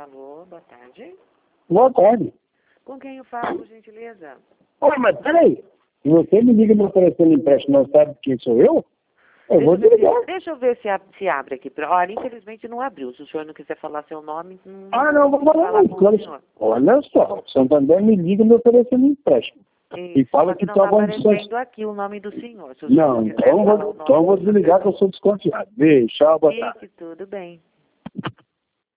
Alô, boa tarde. Boa tarde. Com quem eu falo, por gentileza? Olha, mas peraí. Se você me liga me oferecendo empréstimo, não sabe quem sou eu? Eu vou desligar. Deixa eu ver se abre aqui. Olha, infelizmente não abriu. Se o senhor não quiser falar seu nome, Não, vou falar não. com o senhor. Olha só, o Santander me liga me oferecendo empréstimo. Isso, E fala só que não está está condições. aparecendo aqui o nome do senhor. Se o Não, senhor quiser falar o nome então eu vou desligar que eu sou desconfiado. Beijo, tchau, boa tarde. Fique tudo bem.